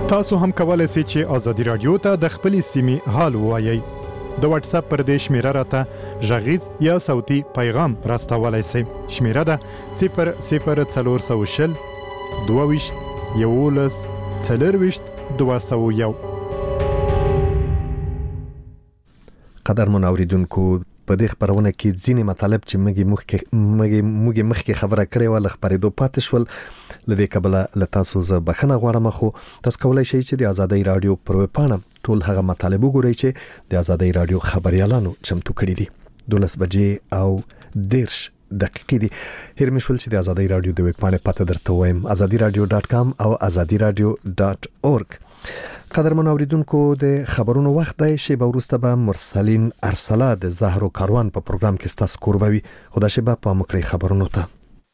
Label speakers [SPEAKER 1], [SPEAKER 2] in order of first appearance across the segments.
[SPEAKER 1] تاسو هم کولای شئ چې ازادي رادیو ته د خپل سیمې حال ووایئ. د واتس اپ پر دې شمیره راته غږیز یا صوتي پیغام راستولای شئ. شمیره ده 00420 22 11 40 201.
[SPEAKER 2] قدرمن اوریدونکو، په دې خبرونه کې ځینې مطالب چې موږ مخکې خبره کړې و لخبرېدو پاتې شول. لدې کبله له تاسو زه بخښنه غواړم، خو تاسو کولای شئ چې د آزادۍ رادیو پر ویب پاڼه ټول هغه مطالب وګورئ چې د آزادۍ رادیو خبريالانو چمتو کړي دي. 12 بجې او 10 دقیقې دي. هر مشول چې د آزادۍ رادیو د ویب پاڼې پته درته وایم، azadiradio.com او azadiradio.org. قدرمن اوریدونکو، د خبرونو وخت دی. شیبه وروسته به مرسلین ارسلا د زهرو کاروان په پروګرام کې ستاسو کوربوي. خدا شیبه په مکړی خبرونو ته.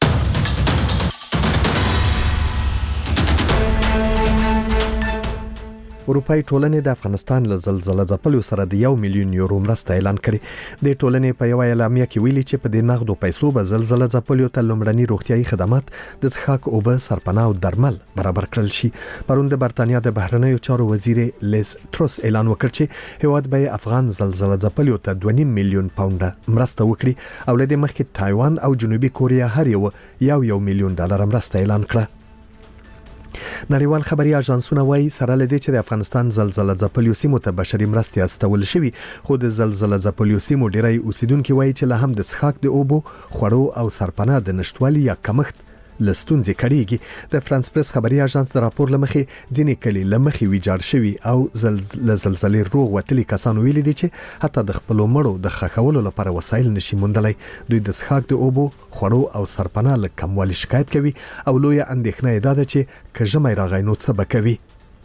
[SPEAKER 2] اروپای ټولنې د افغانستان له زلزلې ځپلو سره د 1 میلیون یورو مرسته اعلان کړې. د ټولنې په یو اعلامیه کې ویلي چې په دې نغدو پیسو به زلزلې ځپلو ته لومړني روغتيایي خدمات، د څښاک اوبه، سرپناه او درمل برابر کړل شي. پرون د برتانیا د بهرنیو چارو وزیر لیز تروس اعلان وکړ چې هیواد به افغان زلزلې ځپلو ته 2.5 میلیون پاونډ مرسته وکړي، او له دې مخکې تایوان او جنوبي کوریا هر یو 1 میلیون ډالر مرسته اعلان کړه. نړیوال خبري اژانسونه وایي سره لدې چې د افغانستان زلزلې ځپلو سیمو ته بشري مرستې استول شوي، خو د زلزلې ځپلو سیمو ډیری اوسیدونکو وایي چې له هم د څښاک د اوبو، خوړو او سرپناه د نشټوالي یا کمښت لستونځي کړيږي. د فرانس پریس خبري اژانس د راپور لمخې ځینې کلی لمخې ویجاړ شوي او زلزلې روغ وتلي کسان ویلي دي چې حتی د خپل مړو د خښولو لپاره وسایل نشي موندلای. دوی د څښاک د اوبو، خوړو او سرپناه له کموالي شکایت کوي او لوی اندېښنه ده چې کژمې راغی نو څه بکوي.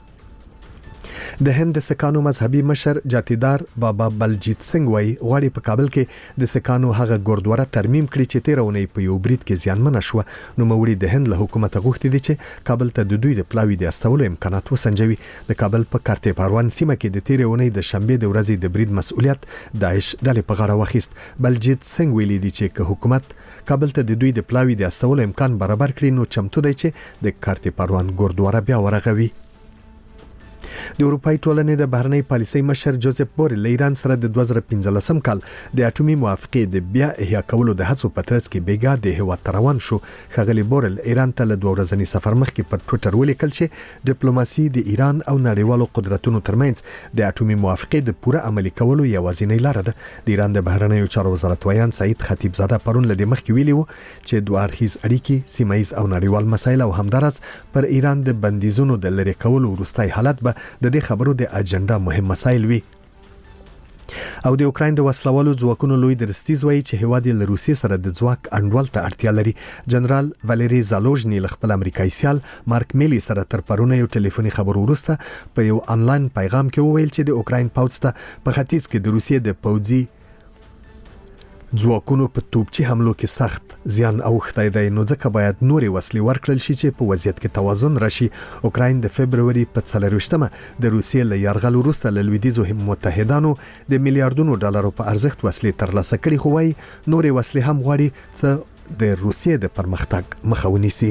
[SPEAKER 2] د هند سکانو مذهبي مشر جاتیدار بابا بلجیت سنگ وای غواړي په کابل کې د سکانو هغه ګوردواره ترمیم کړي چې 13 اونۍ په یو برید کې زیانمن شو. نو موري د هند له حکومت غوښتي دي چې کابل ته د دوی د پلاوی د استولو امکانات وسنجوي. د کابل په کارته پروان سیمه کې د 13 اونۍ د شنبه د ورځې د برید مسؤلیت داعش ډلې په غاړه واخیست. بلجیت سنگ ویلي دي چې حکومت کابل ته د دوی د پلاوی د استولو امکان برابر کړي نو چمتو دی چې د کارته پروان ګوردواره بیا ورغوي. د اروپای ټولنې د بهرنۍ پالیسۍ مشر جوزف بوریل ایران سره د 2015 کال د اټومي موافقې د بیا احیا کولو د هڅو په ترڅ کې بیګا د هیواد روان شو. خغلی بوریل ایران ته له 2 ورځنی سفر مخکې پر ټوئیټر ولیکل چې ډیپلوماسي د ایران او نړیوالو قدرتونو ترمنځ د اټومي موافقې د پوره عملي کولو یوازینۍ لار ده. د ایران د بهرنیو چارو وزارت ویان سعید خطیبزاده پرون له مخکې ویلي وو چې دوه اړخیز اړیکې، سیمایي او نړیوال مسایل او همدارس پر ایران د بندیزونو د لری کولو وروستۍ حالت به د دې خبرو د اجنډا مهم مسایل وي. او د اوکراین د وسلوالو ځواکونو لوی درستیز وایي چې هیواد له روسیې سره د ځواک انډول ته اړتیا لري. جنرال والری زالوژنی له خپل امریکایي سیال مارک میلی سره تر پرونه یو ټلیفوني خبرو وروسته په یو آنلاین پیغام کې وویل چې د اوکراین پوځ ته په ختیځ کې د روسیې د پوځي ځواکونو په توپچي حملو کې سخت زیان اوښتی دی، نو ځکه باید نورې وسلې ورکړل شي چې په وضعیت کې توازن راشي. اوکراین د فبرवरी په 24مه د روسیې له یرغل وروسته له لویدیځو متحدانو د میلیارډونو ډالرو په ارزښت وسلې ترلاسه کړي، خو وايي نورې وسلې هم غواړي چې د روسیې د پرمختګ مخه ونیسي.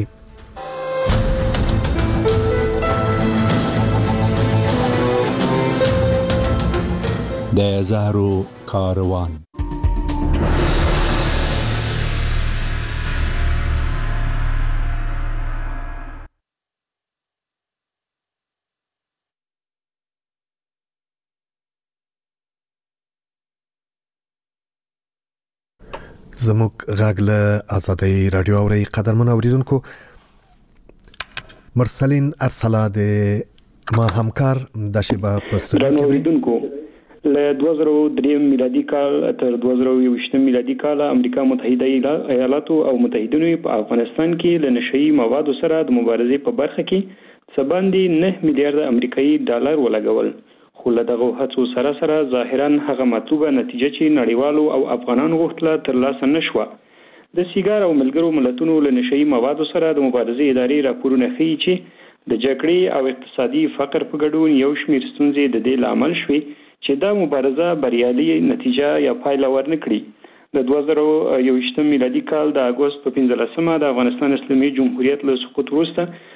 [SPEAKER 3] د زهرو کاروان.
[SPEAKER 2] زموږ غږ له آزادۍ رادیو اوري. قدرمن اوریدونکو، مرسلین ارسلا د ما همکار د شیبه په سره کې
[SPEAKER 4] اوریدونکو له 2003 میلادي کال تر 2020 میلادي کال امریکا متحده ایالاتو او متحدینو په افغانستان کې له نشئی موادو سره د مبارزې په برخه کې څه باندې 9 میلیارډ امریکایي ډالر ولګول. خو له دغه هڅو سره سره ظاهرا هغه مطلوبه نتیجه چې نړیوالو او افغانانو غوښتله ترلاسه نشوه. د سیګار او ملګرو ملتونو له نشئی موادو سره د مبارزې ادارې راپورونه ښیي چې د جګړې او اقتصادي فقر په ګډون یو شمېر ستونزې د دې لامل شوې چې دا مبارزه بریالي نتیجه یا پایله ورنکړي. د 2021 میلادي کال د اگست په 15مه د افغانستان اسلامي جمهوریت له سقوط وروسته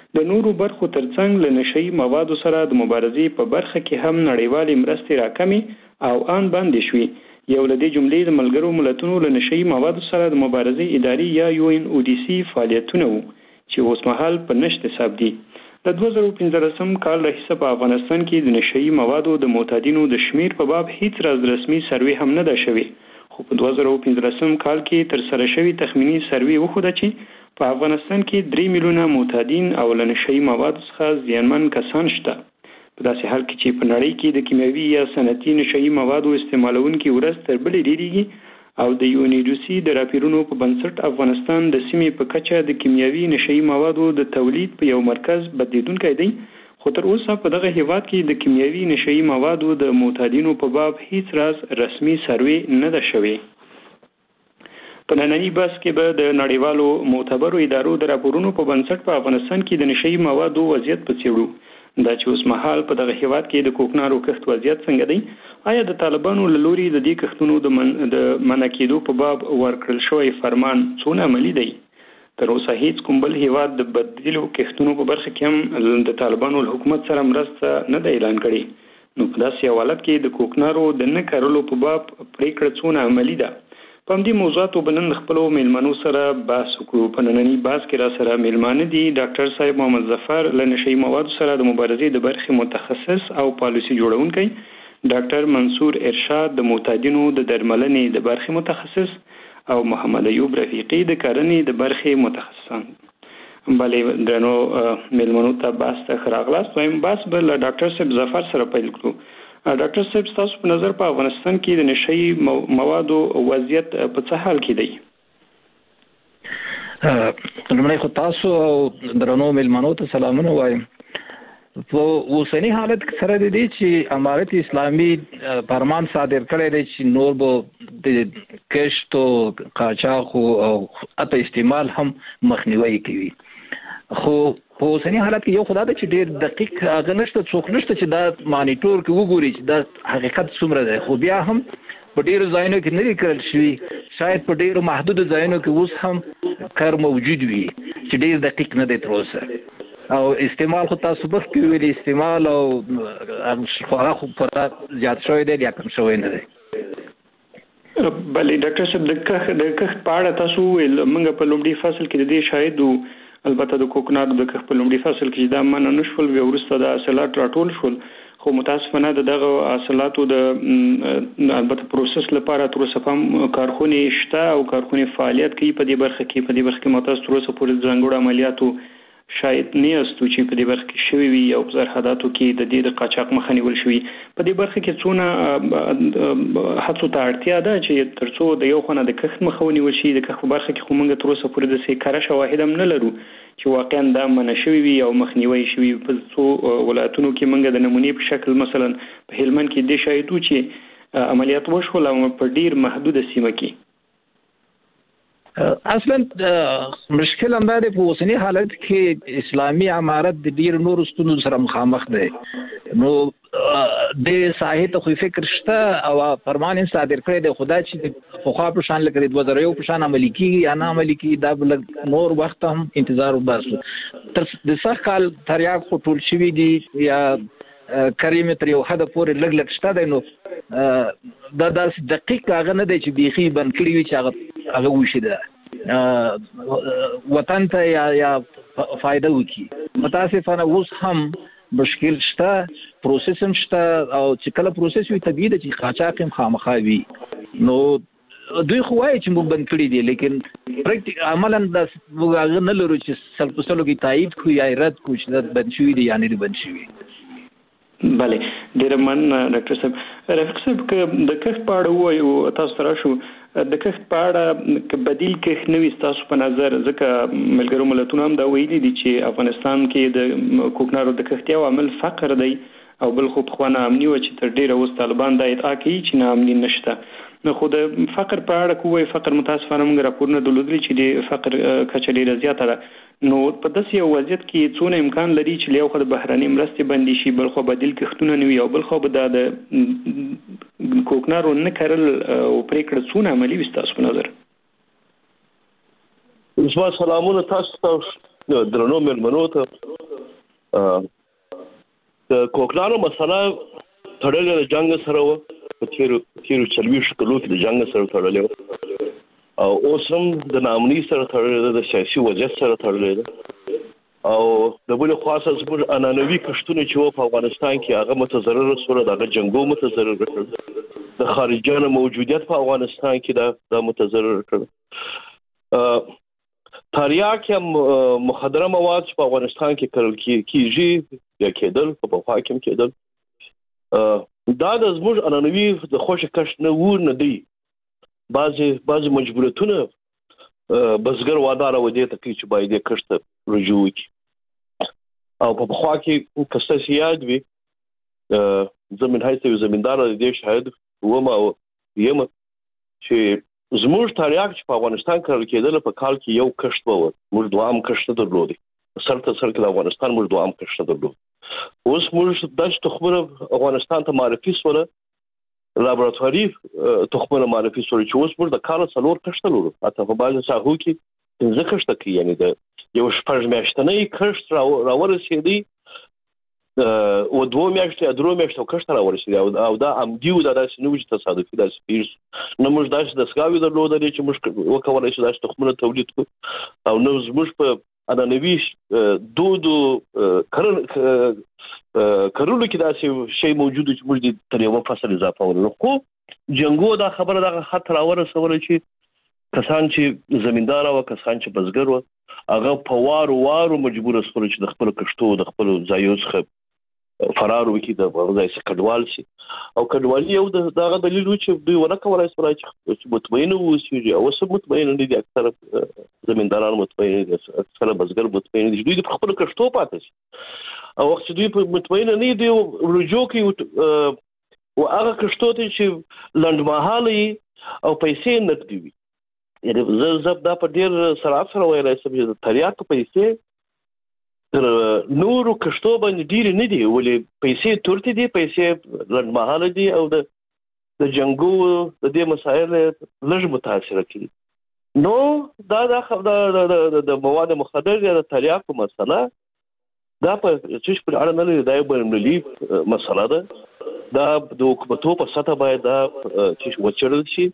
[SPEAKER 4] د نورو برخو ترڅنګ له نشئی موادو سره د مبارزې په برخه کې هم نړیوالې مرستې راکمې او آن باندې شوې. یو لدې جملې د ملګرو ملتونو له نشئی موادو سره د مبارزې اداري یا UNODC فعالیتونه وو چې اوس مهال په نشت حساب دي. د 2015 کال راهیسه په افغانستان کې د نشئی موادو د معتادینو د شمیر په باب هیڅ رسمي سروې هم نه ده شوې. خو په 2015 کال کې تر سره شوی تخمینی سروې وښوده چې په افغانستان کې 3 میلیونه معتادین او له نشئی موادو څخه زیانمن کسان شته. په داسې حال کې چې په نړۍ کې د کیمیاوي یا صنعتي نشئی موادو استعمالونکي ورځ تر بلې ډیریږي او د UNODC د راپورونو په بنسټ افغانستان د سیمې په کچه د کیمیاوي نشئی موادو د تولید په یو مرکز بدلیدونکی دی. خو تر اوسه په دغه هیواد کې د کیمیاوي نشئی موادو د معتادینو په باب هیڅ رسمي سروې نه ده شوې. په نننی بحث کې به د نړیوالو معتبرو ادارو د راپورونو په بنسټ په افغانستان کې د نشئی موادو وضعیت په څېړو. دا چې اوس مهال په دغه هیواد کې د کوکنارو کښت وضعیت څنګه دی؟ آیا د طالبانو له لوري د دې کښتونو د منع کېدو په باب ورکړل شوی فرمان څونه عملي دی؟ تر اوسه هیڅ کوم بل هیواد د بدیلو کښتونو په برخه کې هم د طالبانو له حکومت سره مرسته نه دی اعلان کړی. نو په داسې حالت کې د کوکنارو د نه کرلو په باب پریکړه څونه عملي ده؟ په همدې موضوعاتو بنن خپلو میلمنو سره بحث وکړو. په نننی بحث کې را سره میلمانه دي ډاکټر صاحب محمد ظفر له نشئی موادو سره د مبارزې د برخې متخصص او پالیسي جوړونکی، ډاکټر منصور ارشاد د معتادینو د درملنې د برخې متخصص او محمد ایوب رفیقی د کرنې د برخې متخصصان. بلې درنو میلمنو ته بحث ته راغلاست. وایم بحث به له ډاکټر صاحب ظفر سره پیل کړو. ډاکټر صاحب تاسو په نظر په افغانستان کې د نشئی موادو وضعیت په څه حال کې دی؟
[SPEAKER 5] لمړی خو تاسو او درنو میلمنو ته سلامونه وایم. په اوسنی حالت سره د دې چې امارت اسلامي فرمان صادر کړی دی چې نور به د کښت او قاچاق او حتی استعمال هم مخنیوي کوي. خو په اوسنی حالت کې یو خدای ته چې ډېر دقیق هغه نشته، څوک نشته چې دا مانیټور کې وګوري چې دا حقیقت څومره دی. خو بیا هم په ډېرو ځایونو کې نه دی کړل شوي، شاید په ډېرو محدودو ځایونو کې اوس هم کار موجود وي چې ډېر دقیق نه دی تر اوسه. او استعمال خو تاسو مخکې ویلي استعمال او هغه خو پوره زیات شوی دی یا کم شوی نه دی.
[SPEAKER 4] بلې ډاکټر صاحب د کښت په اړه تاسو ویل موږ په لومړي فصل کې د دې شاهد البته د کوکنارو د کښت په لومړي فصل کې دا منع نه شول، بیا وروسته د حاصلات راټول شول. خو متاسفانه دغه حاصلاتو د البته پروسس لپاره تر اوسه هم کارخونې شته او کارخونې فعالیت کوي په دې برخه کې. په دې برخه کې متاسف تر اوسه پورې ځانګړو عملیاتو شاید نه استو چې په دې برخه کې شوی وي او په سرحداتو کې د دې د قاچاق مخه نیول شوی. په دې برخه کې څونه هڅو ته اړتیا ده چې ترڅو د یو خونه د کښت مخه ونیول شي. د کښت برخه کې خو موږ تر اوسه پورې د سیکاره شواهد هم نه لرو چې واقعا دا منع شوی وي او مخنیوي شوی. په څو ولایتونو کې موږ د نمونې په شکل مثلا په هلمند کې د شاهدو چې عملیات وشول او په ډیر محدود سیمه کې.
[SPEAKER 5] اصلا مشکل هم دا دی په اوسنی حالت کې اسلامي امارت د ډیر نور ستونزو سره مخامخ دی. نو د ساحې ته خو فکر شته او فرمان صادر کړی دی، خدای چې خو په شان لکه د 2001 په شان عملي کیږي یا نه عملي کیږي دا بل نور وخت هم انتظار وباسو. تر د سخت کال تریاق خو ټول شوي دي یا کریم تر یو حد پورې لږ لږ شته دی. نو دا داسې دقیق هغه نه دی چې بیخي بند کړي وي چې هغه وشي ده وطن ته یا فایده وکړي. متاسفانه اوس هم مشکل شته، پروسس هم شته او چې کله پروسس وي طبیعي ده چې قاچاق هم خامخا وي. نو دوی خو وایي چې موږ بند کړي دي، لیکن عملا دا موږ هغه نه لرو چې سل په سلو کې تایید کړو یا رد کړو چې دا بند شوي دي یا نه دي بند شوي.
[SPEAKER 4] بله ډېره مننه ډاکټر صاحب. رفیق صاحب که د کښت په اړه ووایو تاسو ته راشو، د کښت په اړه که بدیل کښت نه وي ستاسو په نظر، ځکه ملګرو ملتونو هم دا ویلي دي چې افغانستان کې د کوکنارو د کښت یو عامل فقر دی او بل خو پخوا ناامني وه چې تر ډېره اوس طالبان دا ادعا کوي چې ناامني نشته. نو خو د فقر په اړه که ووایي فقر متاسفانه موږ راپورونه درلودلي چې د فقر کچه ډېره زیاته ده. نو په داسې یو وضعیت کې څونه امکان لري چې له یو خوا د بهرنۍ مرستې بندې شي، بل خوا بدیل کښتونه نه وي او بل خوا به دا د کوکنارو نه کرل او پرېکړه څونه عملي وي ستاسو په نظر؟
[SPEAKER 6] زما سلامونه تاسو ته درنو مېلمنو ته. د کوکنارو مسله تړلې د جنگ سره و په تیرو 40 کلو کې د جنگ سره تړلې او اوس هم د نامني سره تړلې د سیاسي وضعیت سره تړلې او د بل خاصه زموږ انانوي کشتونه چې په افغانستان کې هغه متضرر سره دغه جنگو متضرر کړ د خارجيانو موجودیت په افغانستان کې دا متضرر کړ تریاک یا مخدره مواد په افغانستان کې کرل کیږي یا کېدل په حاکم کېدل دا د زموږ انانوي د خوش کشت نه و نه دی بعضی مجبورتونه بزګر وادار و دي ته چې باید کشت رجوع وکړي او په خوا کې کسته سیاد وي زمين هايته زمیندار د شاهد ومه او یم چې زموږ تاریخ چې په افغانستان کې کېدل په کال کې یو کشت وو موږ دوام کشت درلودي سرته سر کې د افغانستان موږ دوام کشت درلود اوس موږ د تخمره افغانستان ته معرفي سره لابراتواري تخمره معرفي سره چې اوس موږ د کال څلور کشت لرو اته په باندې ساحو کې ځکه کشت کې یعنی د یو شپږ میاشتنې کشت راورسېدي او 2 میاشتې درو میاشتو کشت راورسېدي او دا امدیو دا داسې نو چې تصادفي داسې پیښ نو موږ داسې د سکاوي درلودل چې موږ وکولای شو داسې تخمونه تولید کړو او نو موږ په انانوي دودو کارولو کې داسې شی موجود چې موږ د تر یو فصل اضافه ورنو خو جنگو دا خبره دا خطر راورسول چې کسان چې زمیندار او کسان چې بزګر و هغه په وارو مجبور سول چې د خپل کشتو د خپل ځایو څخه فرار وکړي د ځای څخه کډوال شي او کډوالي یو دغه دلیل و چې دوی ونه کولای شي چې مطمئن اوسېږي او اوس مطمئن نه دي اکثر زمینداران مطمئن دي اکثر بزګر مطمئن دي دوی د خپل کشتو پاتې شي او وخت دوی مطمئن نه دي رجوع کوي او هغه کشتو ته چې لنډمهالي او پیسې نقدي وي یعنی زه دا په ډیر سرعت سره وایي چې تریاک پیسې تر نورو کشتو باندې ډیر نه دي ولې پیسې تورتي دي پیسې لنډمهاله دي او د جنگو د دې مسایل لږ متاثر کړي نو دا د مواد مخدر یا د تریاک مسله دا په چې په اړه نه لري دا یو بلملي مسله ده دا د حکومتو په سطح باید دا چې وچړل شي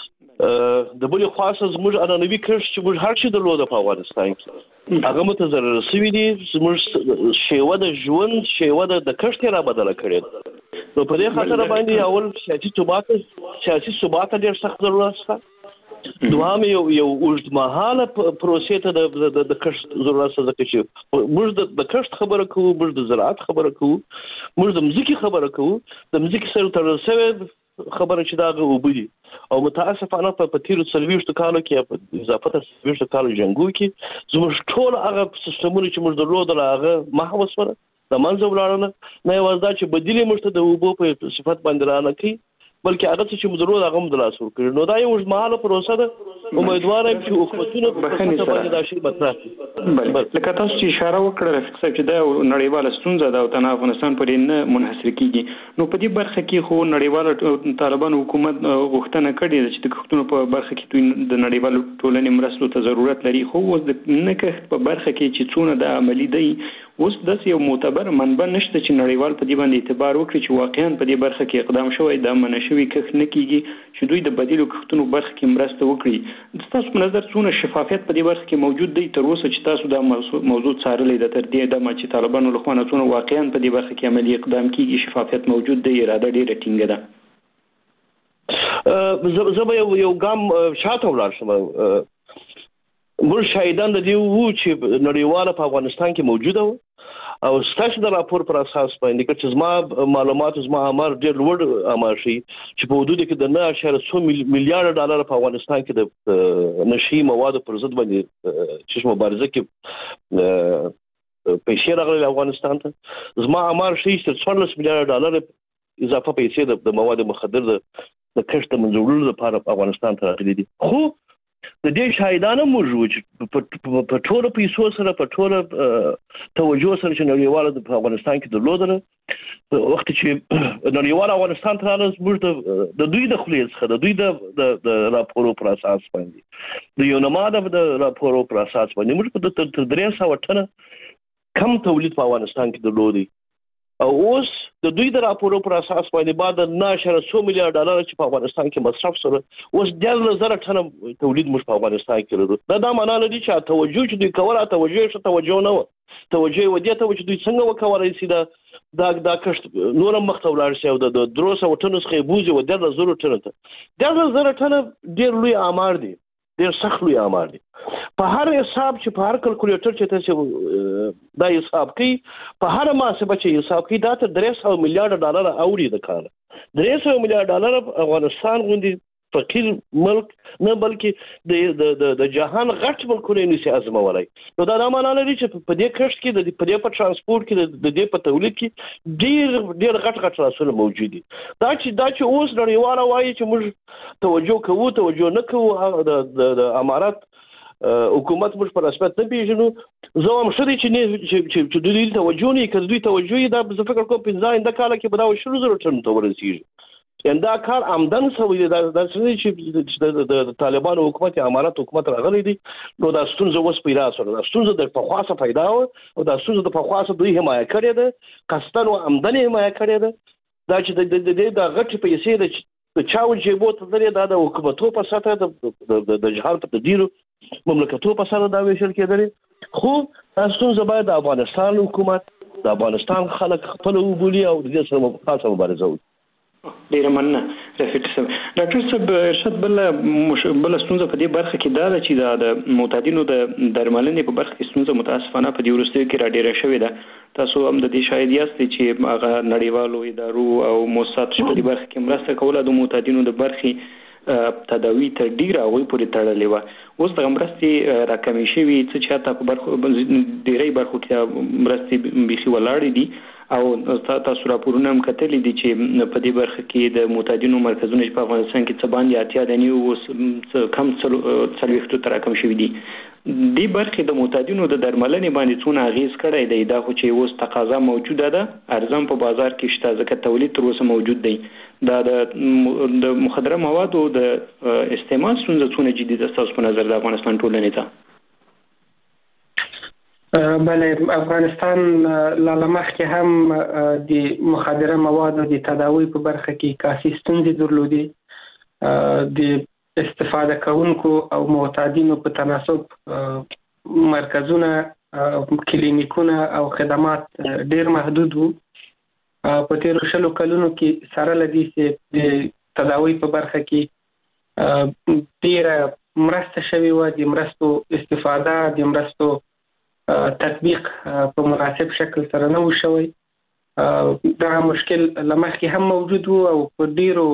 [SPEAKER 6] د بل خاصه زموږ انانوي کشت چې موږ هر څه درلوده په افغانستان کې هغه متضرر شوي دي زموږ شیوه د ژوند شیوه د کشت را بدله کړې نو په دې خاطر باندې اول سیاسي ثبات ډېر سخت ضرورت شته دوام یو اوږدمهاله پروسې ته د کشت ضرورت شته چې موږ د کشت خبره کوو موږ د زراعت خبره کوو موږ د مځکې خبره کوو د مځکې سره تړل شوی خبره چې دا وبدي او متاسفانه په تیرو 40 کالو کې په اضافه تر 40 کالو جنگو کې زموږ ټول هغه سیستمونه چې موږ درلودل هغه محو سره د منځ ولاړل نه یوازې دا چې بدیلې موږ ته د وبو په صفت باندې رانه کوي بلکې هغه چې موږ درلود هغه هم د لاس ورکړي نو دا یو مهاله پروسه ده امیدوار یم چې حکومتونه په باندې دا شی مطرح
[SPEAKER 4] لکه تاسو چې اشاره وکړه رفیق صاحب چې دا نړیواله ستونزه ده او تنها افغانستان پرې نه منحصر کیږي نو په دې برخه کې خو نړیواله طالبان حکومت غوښتنه کړې ده چې د کښتونو په برخه کې د نړیوالو ټولنې مرستو ته ضرورت لري خو اوس د نه کښت په برخه کې چې څونه د عملی دی اوس داسې یو معتبر منبع نشته چې نړیوال په دې باندې اعتبار وکړي چې واقعا په دې برخه کې اقدام شوی دا منع شوی کښت نه کیږي چې دوی د بدیلو کښتونو برخه کې مرسته وکړي تاسو په نظر څونه شفافیت په دې برخه کې موجود دی تر اوسه چې تاسو دا موضوع څارلې ده تر دې دمه چې طالبانو له خوا نه څونه واقعا په دې برخه کې عملی اقدام کیږي شفافیت موجود دی اراده ډیره ټینګه ده
[SPEAKER 6] زه به یو ګام شاته ولاړ شم موږ شاهدان د دې وو چې نړیواله په افغانستان کې موجوده وو او ستاسو د راپور پر اساس باندې چې زما معلومات زما امر ډېر لوړ امر شي چې په حدود کې د 9.1 میلیارډ ډالر په افغانستان کې د نشي موادو پر ضد باندې چې مبارزه کې پیسې راغلي افغانستان ته زما امر شي چې 14 میلیارډ ډالر اضافه پیسې د مواد مخدر د کښت منځوړلو لپاره افغانستان ته راغلي دي خو د دې شاهدانه موجود په ټول پیسو سره په ټول توجه سره چې نړیواله په افغانستان کې درلودل وخت چې نړیواله افغانستان ته راځي موږ د دوی د خلیص څخه د دوی د راپورو پر اساس باندې د یونما د راپورو پر اساس باندې موږ په 300 ټنه کم تولید په افغانستان کې درلودي او اوس د دوی د راپورو پر اساس باندې بعد 9.2 میلیارډ ډالر چې په افغانستان کې مصرف سره اوس 10,000 ټن تولید موږ په افغانستان کې لرو. دا معنی لري چې توجه چې دوی کوله توجه نه و توجه ودی ته چې دوی څنګه وکولای شي دا کښت نور مخ ته ولاړ شي او د 300 ټن څخه بوزي و 10,000 ټن ته 10,000 ټن ډیر لوی آمار دي ډیر سخت لوی آمار دي. په هر حساب چې په هر کلکولیټر چې تاسو دا حساب کوي په هر محاسبه چې حساب کوي دا ته 300 میلیارډ ډالر اوري د کار 300 میلیارډ ډالر افغانستان غوندي فقیر ملک نه بلکې د جهان غټ ملکونه نشي ازمولای. نو دا معنی لري چې په دې کښت کې په دې په ترانسپورت کې د دې په تولید کې ډیر غټ راسونه موجود دي. دا چې اوس نړیواله وایي چې موږ توجه نه کوو د امارات حکومت موږ په رسمیت نه پیژنو. زه هم شری چې دوی توجه نه کوي دوی توجه دا زه فکر کوم 15 کال کې به دا 0 ټن ته ورسیږي. دا کار آمدن شوی دی دا چې د طالبانو حکومت امارات حکومت راغلی دی. نو دا ستونزه اوس پیدا شوه. دا ستونزه د پخواسه پیدا و او دا ستونزه د پخواسه دوی حمایت کړی ده قصدن او عمدن حمایت کړی ده. دا چې د غټ پیسې د چاو جیبو ته لري دا د حکومتو په ساته د جهان په ډیرو مملکتونو په ساته دا ویشل کېدل. خو دا ستونزه باید د افغانستان حکومت د افغانستان خلک خپل وبولي او د دې سره خاصه مبارزه وکړي.
[SPEAKER 4] ډیره مننه رفیق صاحب. ډاکټر صاحب ارشاد بل ستونزه په دې برخه کې دا ده چې د معتادینو د درملنې په برخه کې ستونزه متاسفانه په دې وروستیو کې را ډیره شوې ده. تاسو هم د دې شاهد یاست چې هغه نړیوالو ادارو او مؤسساتو په دې برخه کې مرسته کوله د معتادینو د برخې تداوی تر ډیره هغوی پورې تړلې وه. اوس دغه مرستې راکمې شوي څه چې حتی په برخو ډیری برخو کې مرستې بیخي ولاړې دي او تاسو راپورونه هم کتلي دي چې په دې برخه کې د معتادینو مرکزونه په افغانستان کې څه باندې 80 دني اوس کم 40 تر راکم شوي دي. دې برخې د معتادینو د درملنې باندې څونه اغیز کړی دی؟ دا خو چې اوس تقاضا موجوده ده ارزان په بازار کې شته ځکه تولید تر اوسه موجود دی. دا د مخدره موادو د استعمال څونه جدي ده تاسو په نظر د افغانستان ټولنې ته؟
[SPEAKER 7] بله افغانستان لاله مخکې هم د مخدره موادو د تداوی په برخه کې کافي ستونزې درلودې. د استفاده کوونکو او معتادینو په تناسب مرکزونه کلینیکونه او خدمات ډیر محدود وو. په تیرو 20 کلونو کې سره لدی چې د تداوی په برخه کې ډیره مرسته شوې وه. د مرستو استفاده د مرستو تطبیق په مناسب شکل سره نه و شوی. دا مشکل لمخکې هم موجود وو او په ډیرو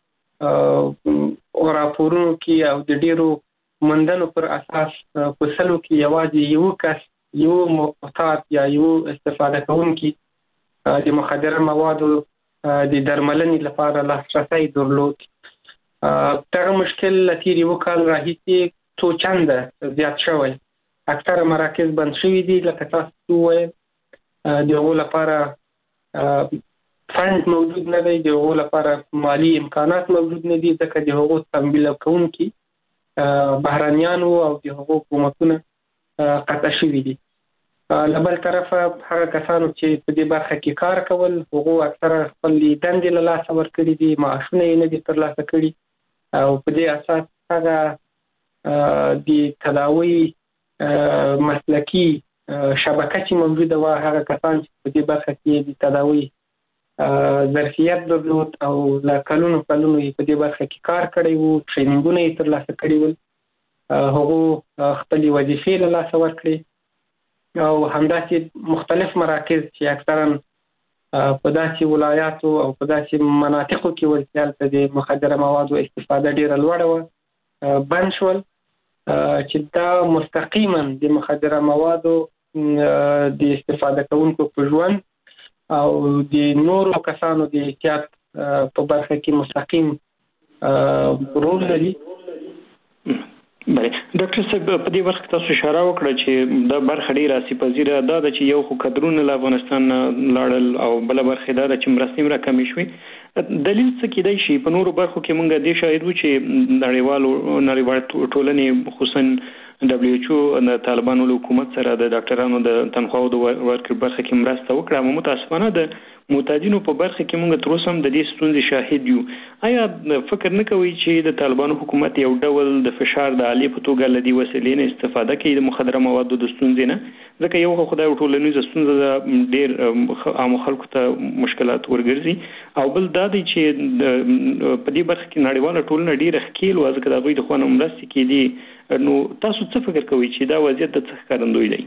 [SPEAKER 7] راپورونو کې او د ډیرو مندنو پر اساس په سلو کې یوازې یو کس یو معتاد یا یو استفاده کوونکی د مخدره موادو د درملنې لپاره لاسرسی درلود. دغه مشکل له تیر یو کال راهیسې څو چنده زیات شوی. اکثره مراکز بند شوي دي لکه تاسو وویل. د هغو لپاره فند موجود نه دی، د هغو لپاره مالی امکانات موجود نه دي ځکه د هغو تمویل کوونکي بهرنیان وو او د هغو حکومتونه قطع شوي دي. له بل طرفه هغه کسانو چې په دې برخه کې کار کول هغو اکثره خپل دندې له لاسه ورکړي دي، معاشونه یې نه دي ترلاسه کړي او په دې اساس هغه د تداوی مسلکی شبکه چې موجوده وه هغه کسان چې په دې برخه کې د تداوی ظرفیت درلود او له کلونو یې په دې برخه کې کار کړی وو، ټریننګونه یې ترلاسه کړي ول، هغو خپلې وظیفې له لاسه ورکړې او همداسې مختلف مراکز چې اکثرا په داسې ولایاتو او په داسې مناطقو کې ول چې هلته د مخدره موادو استفاده ډیره لوړه وه بند شول چې دا مستقیما د مخدره موادو د استفاده کوونکو په ژوند او د نورو کسانو د احتیاط په برخه کې مستقیم رول لري.
[SPEAKER 4] بله ډاکټر صاحب په دې برخه کې تاسو اشاره وکړه چې دا برخه ډیره آسیب پذیره ده چې یو خو کډرونه له افغانستان لاړل او بله برخه دا ده چې مرستې راکمې شوې. دلیل څه کېدای شي په نورو برخو کې موږ د شاهد وو چې نړیوال ټولنې خصوصا WHO د طالبانو حکومت سره د ډاکټرانو د تنخواو د ورکړې برخه کې مرسته وکړه. متاسفانه د معتادینو په برخه کې موږ تر اوسه هم د دې ستونزې شاهد یو. آیا فکر نه کوي چې د طالبانو حکومت یو ډول د فشار د عالی په توګه لدی وسیلې نه استفاده کوي د مخدره موادو د ستونزې نه؟ ځکه یو خدای ټولنیز ستونزه ډیر عام خلکو ته مشکلات ورګرځي او بل دا دی چې په دې برخه کې نړیواله ټولنه ډیره ښکیل وه ځکه د هغوی د خوا نه مرستې کېدي. نو تاسو څه فکر کوئ چې دا وضعیت د څه ښکارندوی دی؟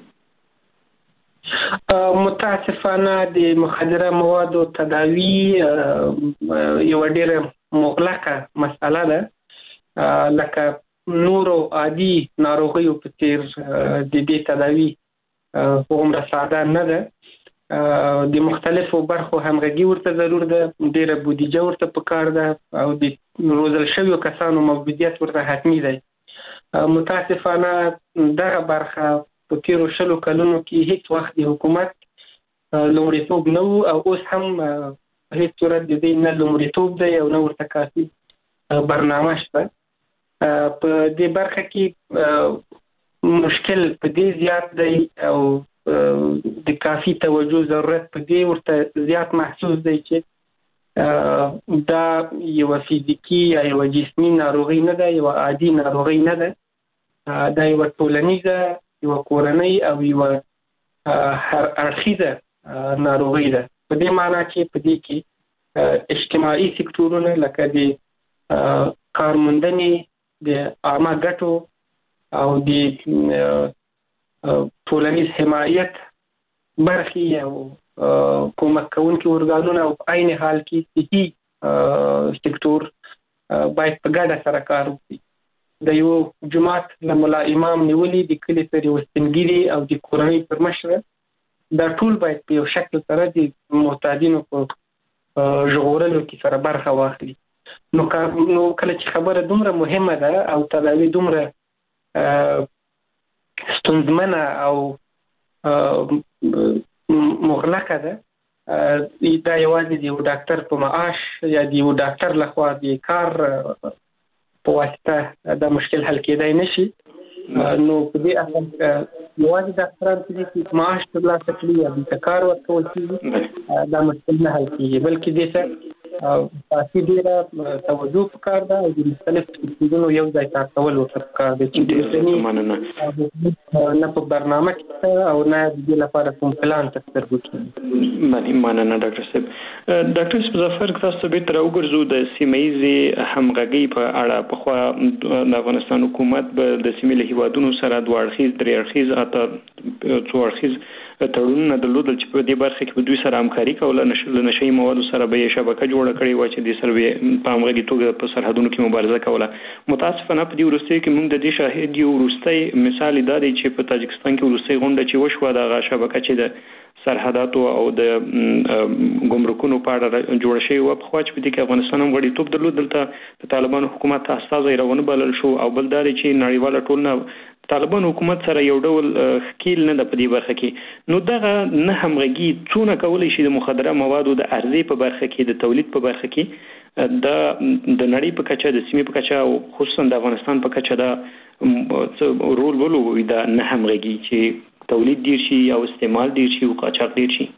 [SPEAKER 7] متاسفانه د مخدره موادو تداوی یو ډیره مغلقه مسأله ده. لکه نورو عادي ناروغیو په څیر د دې تداوی عمره ساده نه ده. د مختلفو برخو همغږي ورته ضرور ده، ډیره بودیجه ورته پکار ده او د روزل شویو کسانو موجودیت ورته حتمی دی. متاسفانه دغه برخه په تیرو 20 کلونو کې هیڅ وخت د حکومت لومړیتوب نه و او اوس هم هیڅ صورت د دې نه لومړیتوب دی او نه ورته کافي برنامه شته. په دې برخه کې مشکل په دې زیات دی او د کافي توجه ضرورت په دې ورته زیات محسوس دی چې دا یو فزیکی یا یو جسمی ناروغي نه ده، یو عادي ناروغي نه ده. دا یو ټولنیزه، یو کورنۍ او یو هر اړخیزه ناروغي ده. په دې معنی چې په دې کې اجتماعي سکتورونه لکه د کارموندنې، د عامه ګټو او د ټولنیز حمایت برخې او کومک کوونکي ارګانونه او په عین حال کې صحي سکتور باید په ګډه سره کار وکړي. د یو جماعت له ملا امام نیولي د کلي تر یو سپینګیري او د کورنۍ پر مشره دا ټول باید په یو شکل سره د معتادینو په ژغورلو کې سره برخه واخلي. نو کله چې خبره دومره مهمه ده او تداوی دومره ستونزمنه او مغلقه ده، دا یوازې د یو ډاکټر په معاش یا د یو ډاکټر لخوا د کار په واسطه دا مشکل حل کېدای نشي. نو په دې اصل یوازې ډاکټران چې معاش ترلاسه کړي یا د کار ورکول کېږي دا مشکل نه حل کېږي، بلکې دې ته کافي ډېره توجه پکار ده او د مختلفو څیزونو یو ځای کارول ورته پکار دی چې نه په برنامه کې او نه د دې لپاره کوم پلان ته سترګو کېږي.
[SPEAKER 4] مننه ډاکټر صاحب. ډاکټر ظفر، تاسو به تر وګرځو د سیمه‌یزې همغږۍ په اړه. پخوا د افغانستان حکومت به د سیمې له هیوادونو سره دوه اړخیز، درې اړخیز، حتی څو اړخیز تړونونه درلودل چې په دې برخه کې به دوی سره همکاري کوله. له نشهیي موادو سره به یې شبکه جوړه کړې وه چې دې سره به په همغږي توګه په سرحدونو کې مبارزه کوله. متاسفانه په دې وروستیو کې موږ د دې شاهد یو وروستی مثال دا دی چې په تاجکستان کې وروستۍ غونډه چې وشوه دغه شبکه چې د سرحداتو او د ګمرکونو په اړه جوړه شوې وه، پخوا چې په دې کې افغانستان هم غړیتوب درلود، دلته د طالبانو حکومت استازی راونه بلل شو. او بل دا دی چې نړیواله ټولنه طالبانو حکومت سره یو ډول ښکیل نه ده په دې برخه کې. نو دغه نه همغږي څونه کولی شي د مخدره موادو د عرضې په برخه کې، د تولید په برخه کې د نړۍ په کچه، د سیمې په کچه او خصوصا د افغانستان په کچه دا رول ولوبوي د نه همغږي چې تولید ډیر شي او استعمال ډیر شي او قاچاق ډیر شي؟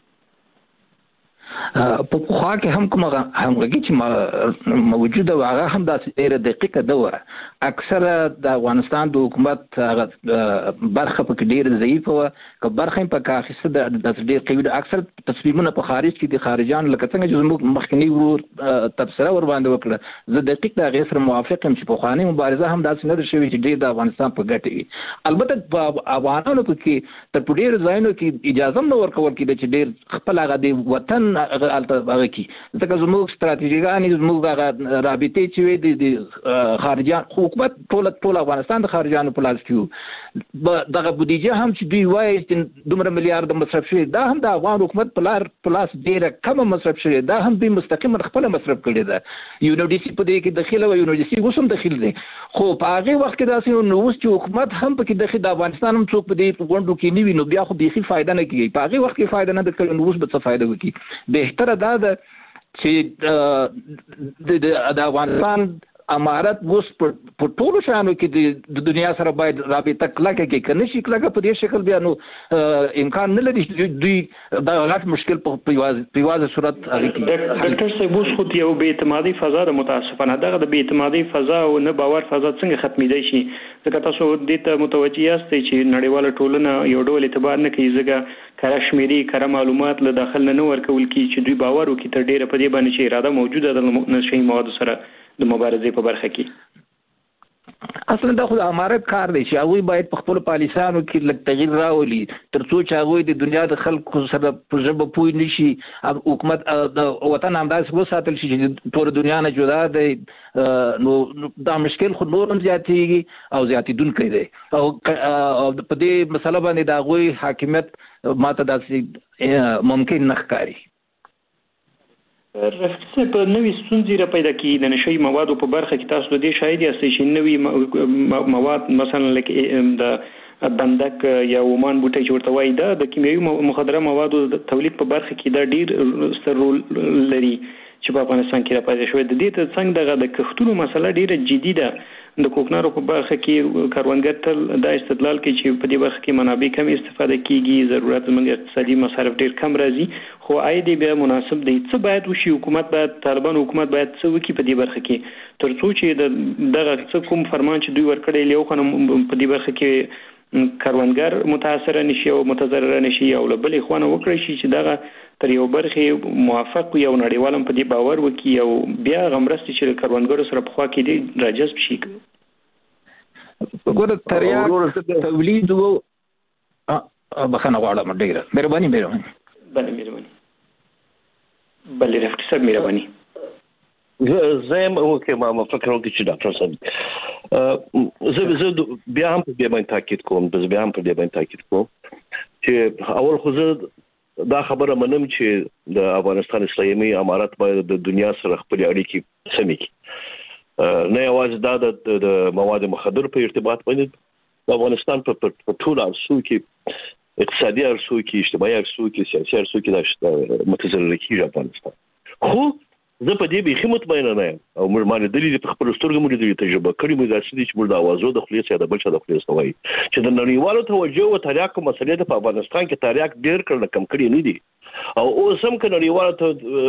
[SPEAKER 5] په خوا کې هم کوم همغږي چې موجوده و هغه هم داسې ډېره دقیقه ده وه. اکثره د افغانستان د حکومت برخه پکې ډېره ضعیفه وه، که برخه یې پکې اخیسته داسې ډېر قوي ده. اکثر تصمیمونه په خارج کې د خارجیانو لکه څنګه چې زموږ مخکیني ورور تبصره ورباندې وکړه، زه دقیق د هغې سره موافق یم چې پخوانۍ مبارزه هم داسې نه ده شوې چې ډېر د افغانستان په ګټه وي. البته په افغانانو پکې تر په ډېرو ځایونو کې اجازه هم نه ورکول کېده چې ډېر خپل هغه د وطن هغه کی ځکه زموږ ستراتیژیګانې زموږ هغه رابطې چې وي د خارجیان حکومت ټول افغانستان د خارجیانو په لاس کې وو. دغه بودیجه هم چې دوی وایي چې دومره میلیارډ مصرف شوي، دا هم د افغان حکومت په لاس ډېره کمه مصرف شوې، دا هم دوی مستقیما خپله مصرف کړې ده. UNODC په دې کې دخیله وه، UNODC اوس هم دخیل دی، خو په هغې وخت کې داسې نو اوس چې حکومت هم پکې دخیل، د افغانستان هم څوک په دې غونډو کې نه وي، نو بیا خو بیخي فایده نه کېږي. په هغې وخت کې فایده نه ده کړې، نو اوس به څه فایده وکړي؟ بهتره دا ده چې د افغانستان امارت اوس په ټولو شانو کې د دنیا سره باید رابطه کلکه کې کنه شي کلکه په دې شکل بیا نو امکان نه لري دوی دا غټ مشکل په یوازې صورت هغه کې
[SPEAKER 4] ډاکټر صاحب اوس خو یو بې اعتمادي فضا د متاسفانه دغه د بې اعتمادي فضا او نه باور فضا څنګه ختمېدای شي ځکه تاسو دې ته متوجه یاست چې نړیواله ټولنه یو ډول اعتبار نه کوي ځکه کره شمیري کره معلومات له داخل نه ورکول کی چې دوی باور وکړي تر ډیره په دې باندې چې اراده موجوده ده نشي مواد سره د مبارزې په برخه کې
[SPEAKER 5] اصلا دا خو د امارت کار دی چې هغوی باید په خپل پالیسانو کې لږ تغییر راولي تر څو چې هغوی د دنیا د خلکو سره په ژبه پوه نه شي حکومت د وطن همداسې وساتل شي چې ټول دنیا نه جدا دی نو دا مشکل خو نور هم زیاتېږي او زیاتېدونکی دی او په دې مسله باندې د هغوی حاکمیت ماته داسې ممکن نه ښکاري
[SPEAKER 4] رفیق صاحب نوې ستونزې را پیدا کیږي د نشي موادو په برخه کې تاسو د دې شاهد یاستئ چې نوې مواد مثلا لکه د بندک یا ومان بوټي چې ورته وایي دا د کیمیاوي مخدره موادو د تولید په برخه کې دا ډیر ستر رول لري چې په افغانستان کې را پیدا شوی د دې ته څنګه دغه د کښتونو مسله ډیره جدي ده د کوکنارو په برخه کې کاروانګر تل دا استدلال کوي چې په دې برخه کې منابع کم استفاده کیږي ضرورت زموږ اقتصادي مصارف ډیر کم راځي خو عاید بیا مناسب دی څه باید وشي حکومت باید طالبان حکومت باید څه وکړي په دې برخه کې تر څو چې دغه څه کوم فرمان چې دوی ورکړي له خو په دې برخه کې کاروانګر متاثر نشي او متضرر نشي او له بلې خوانه وکړي شي چې دغه تر یو برخه موافق یو نړیوالم په دې باور وکړي او بیا غمرستي چې کاروانګر سره په خوا کې دی راجذب شي
[SPEAKER 5] وګوره تریاک تولید وو بخنه غواړم ډیره مهرباني
[SPEAKER 4] بله رفیق صاحب مهرباني
[SPEAKER 6] زم اوکې ما فکر وکړ چې ډاکټر صاحب زه بیا هم په دې باندې تاکید کوم چې اول خو زه دا خبره منم چې د افغانستان اسلامي امارت باید د دنیا سره خپل اړیکې سمې کړي نه یوازې دا د مواد مخدر په ارتباط باندې د افغانستان په ټول ارسو کې اقتصادي ارسو کې اجتماعي ارسو کې سیاسي ارسو کې د متضرر کیږي افغانستان خو زه په دې به مطمئن نه یم او مې دلیل په خپل سترګو مې د تجربه کړې مې داسې دي چې موږ د اوازو د خلیص یا د بل څه د خلیص وایي چې د نړیوالو توجه او تریاک مسلې په افغانستان کې تریاک ډېر کړل کم کړی نه دي او اوس هم که نړیوالو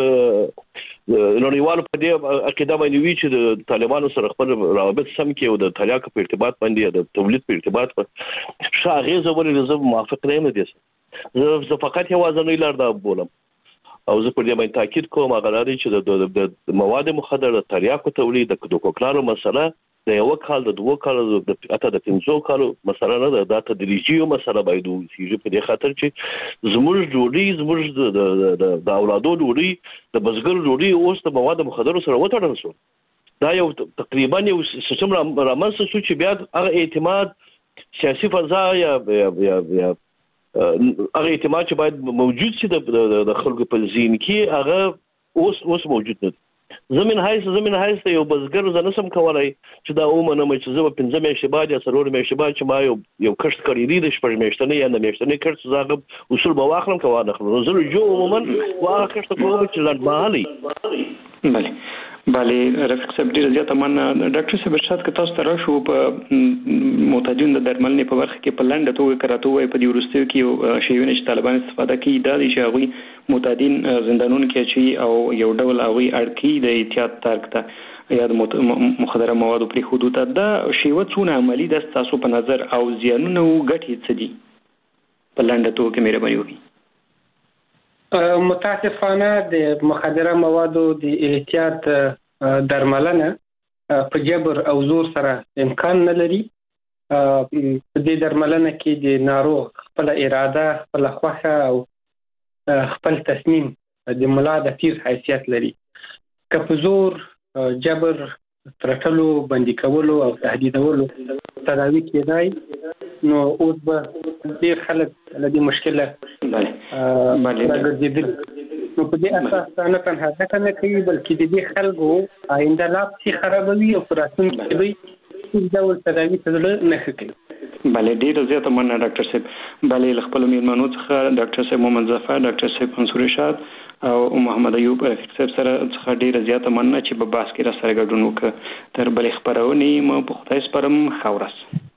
[SPEAKER 6] په دې عقیده باندې وی چې د طالبانو سره خپل روابط سم کې او د تریاک په ارتباط باندې د تولید په ارتباط شاغې زول زه موافق نه یم دي زه فقط یوازې لار دا بولم او زه په دې باندې تاکید کوم هغه لري چې د مواد مخدر د تریاکو تولید د کوکنارو مسله د یو کال د دوه کال د 5 کالو مسله نه ده د تدریجي مسله باید وشي په دې خاطر چې زموږ جوړي زموږ د اولادو جوړي د بزګر جوړي اوس د مواد مخدر سره وتړل شو دا یو تقریبا یو سیستم رامنځته شو چې بیا هغه اعتماد سیاسي فضا یا هغه اعتماد چې باید موجود شي د خلکو په ذهن کې هغه اوس موجود نه زمين هايس یو بزګر زنه سم کولای چې دا ومنم چې زه په 5 میاشتې بعد یا 3 میاشتې بعد چې ما یو کښت کړی دی د 6 میاشتې یا 9 میاشتې کښت زغه اصول به واخلم کوه نخلو زه جو عموما واخ کښت کوم چې لاندې
[SPEAKER 4] بله رفیق صاحب ډیر زیاته مننه ډاکټر صاحب ارشاد که تاسو ته راشو په معتادین د درملنې په برخه کې په لنډه توګه کراته وای په دې وروستیو کې شیونه چې طالبان استفاده کوي دا دي چې هغوی معتادین زندانونو کې اچوي او یو ډول هغوی اړ د احتیاط ترک ته یا د مخدره موادو پرې حدود ته دا شیوه څونه عملی ده تاسو په نظر او زیانونه او ګټې څه دي په لنډه توګه مهرباني وکړئ
[SPEAKER 7] متاسفانه د مخدره موادو د احتیاط درملنه په جبر او زور سره امکان نه لري په دې درملنه کې د ناروغ خپل اراده خپل خوښه او خپل تصمیم د ملا د پیر حیثیت لري که په زور جبر ترټلو بندي کولو او تهدیدولو تداوی کېدای نو اوس به ډیر خلک له دې مشکله راګرځېدل نو په دې اساس نه تنها ځکه نه کوي بلکې د دې خلکو آینده لا پسې خرابوي او په راتلونکي کې دوی هیڅ ډول تداوي ته زړه نه ښه کوي
[SPEAKER 4] بله ډېره زیاته مننه ډاکټر صاحب بله له خپلو مېلمنو څخه ډاکټر صاحب محمد ظفر ډاکټر صاحب منصور ارشاد او محمد ایوب رفیق صاحب سره څخه ډیره زیاته مننه چې په باس کې را سره ګډون وکړ. تر بلې خبرونه مو په خدای سپارم. خورس.